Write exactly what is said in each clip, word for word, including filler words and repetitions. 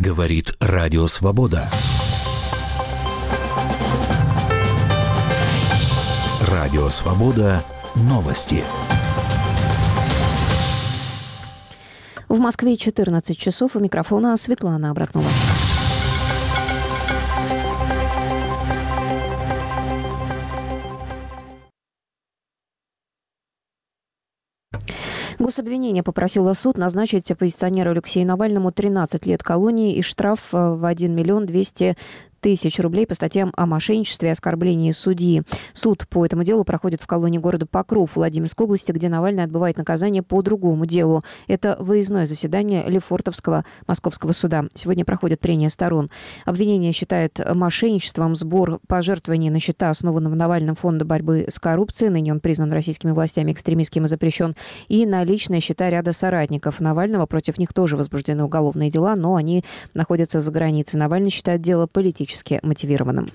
Говорит Радио Свобода. Радио Свобода. Новости. В Москве четырнадцать часов. У микрофона Светлана Обратнова. Гособвинение попросило суд назначить оппозиционеру Алексею Навальному тринадцать лет колонии и штраф в один миллион двести тысяч рублей по статьям о мошенничестве и оскорблении судьи. Суд по этому делу проходит в колонии города Покров Владимирской области, где Навальный отбывает наказание по другому делу. Это выездное заседание Лефортовского московского суда. Сегодня проходит прения сторон. Обвинение считает мошенничеством сбор пожертвований на счета, основанного Навальным фонда борьбы с коррупцией. Ныне он признан российскими властями экстремистским и запрещен. И на личные счета ряда соратников Навального. Против них тоже возбуждены уголовные дела, но они находятся за границей. Навальный считает дело политическим мотивированным.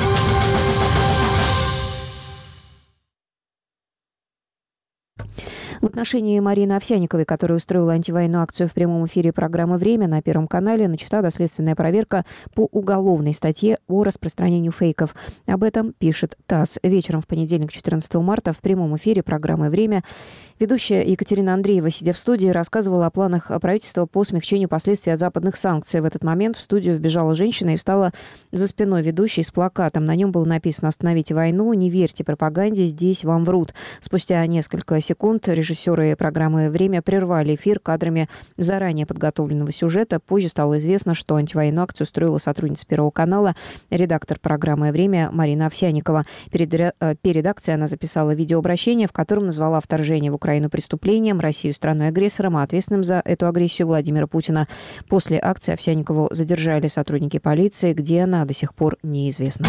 В отношении Марины Овсянниковой, которая устроила антивоенную акцию в прямом эфире программы «Время» на Первом канале, начата доследственная проверка по уголовной статье о распространении фейков. Об этом пишет ТАСС. Вечером в понедельник, четырнадцатого марта, в прямом эфире программы «Время» ведущая Екатерина Андреева, сидя в студии, рассказывала о планах правительства по смягчению последствий от западных санкций. В этот момент в студию вбежала женщина и встала за спиной ведущей с плакатом. На нем было написано «Остановите войну, не верьте пропаганде, здесь вам врут». Спустя несколько секунд режиссеры программы «Время» прервали эфир кадрами заранее подготовленного сюжета. Позже стало известно, что антивоенную акцию устроила сотрудница Первого канала, редактор программы «Время» Марина Овсянникова. Перед, перед акцией она записала видеообращение, в котором назвала вторжение в Украину преступлением, Россию страной-агрессором, а ответственным за эту агрессию Владимира Путина. После акции Овсянникову задержали сотрудники полиции, где она до сих пор неизвестна.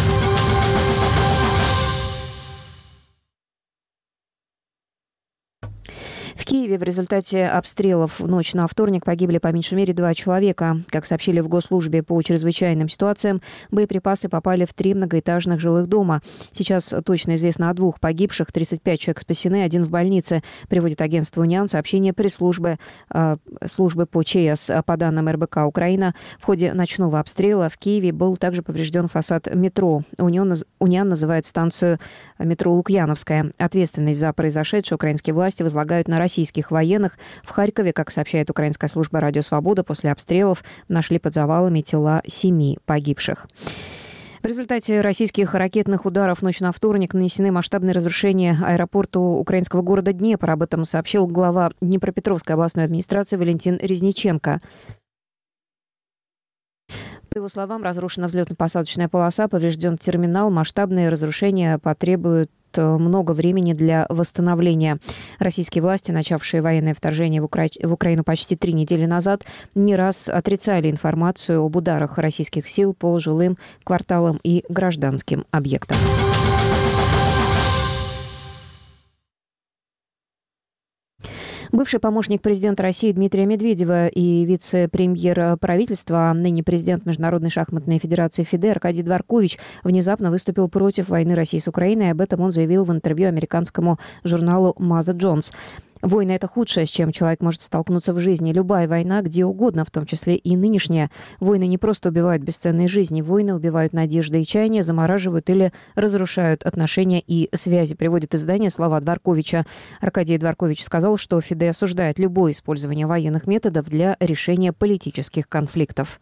В Киеве в результате обстрелов в ночь на вторник погибли по меньшей мере два человека. Как сообщили в Госслужбе по чрезвычайным ситуациям, боеприпасы попали в три многоэтажных жилых дома. Сейчас точно известно о двух погибших, тридцать пять человек спасены, один в больнице, приводит агентство «Униан» сообщение пресс-службы э, службы по ЧС. По данным эр бэ ка Украина, в ходе ночного обстрела в Киеве был также поврежден фасад метро. «Униан», «Униан» называет станцию метро Лукьяновская. Ответственность за произошедшее украинские власти возлагают на российских военных. В Харькове, как сообщает украинская служба «Радио Свобода», после обстрелов нашли под завалами тела семи погибших. В результате российских ракетных ударов в ночь на вторник нанесены масштабные разрушения аэропорту украинского города Днепр. Об этом сообщил глава Днепропетровской областной администрации Валентин Резниченко. По его словам, разрушена взлетно-посадочная полоса, поврежден терминал. Масштабные разрушения потребуют много времени для восстановления. Российские власти, начавшие военное вторжение в, Укра... в Украину почти три недели назад, не раз отрицали информацию об ударах российских сил по жилым кварталам и гражданским объектам. Бывший помощник президента России Дмитрия Медведева и вице-премьер правительства, ныне президент Международной шахматной федерации ФИДЕ Аркадий Дворкович внезапно выступил против войны России с Украиной. Об этом он заявил в интервью американскому журналу Маза Джонс. Война – это худшее, с чем человек может столкнуться в жизни. Любая война, где угодно, в том числе и нынешняя. Войны не просто убивают бесценные жизни. Войны убивают надежды и чаяния, замораживают или разрушают отношения и связи, приводит издание слова Дворковича. Аркадий Дворкович сказал, что ФИДЕ осуждает любое использование военных методов для решения политических конфликтов.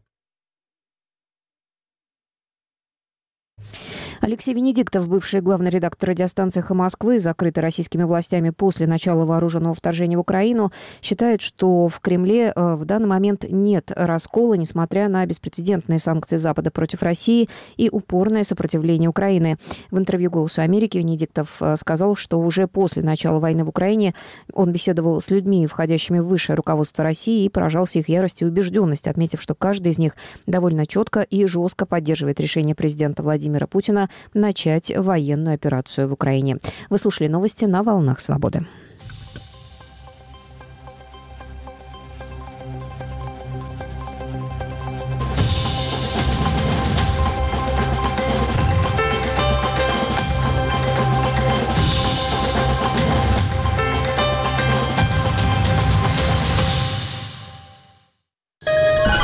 Алексей Венедиктов, бывший главный редактор радиостанции «Эхо Москвы», закрытый российскими властями после начала вооруженного вторжения в Украину, считает, что в Кремле в данный момент нет раскола, несмотря на беспрецедентные санкции Запада против России и упорное сопротивление Украины. В интервью «Голосу Америки» Венедиктов сказал, что уже после начала войны в Украине он беседовал с людьми, входящими в высшее руководство России, и поражался их ярости и убежденности, отметив, что каждый из них довольно четко и жестко поддерживает решение президента Владимира Путина начать военную операцию в Украине. Вы слушали новости на «Волнах Свободы».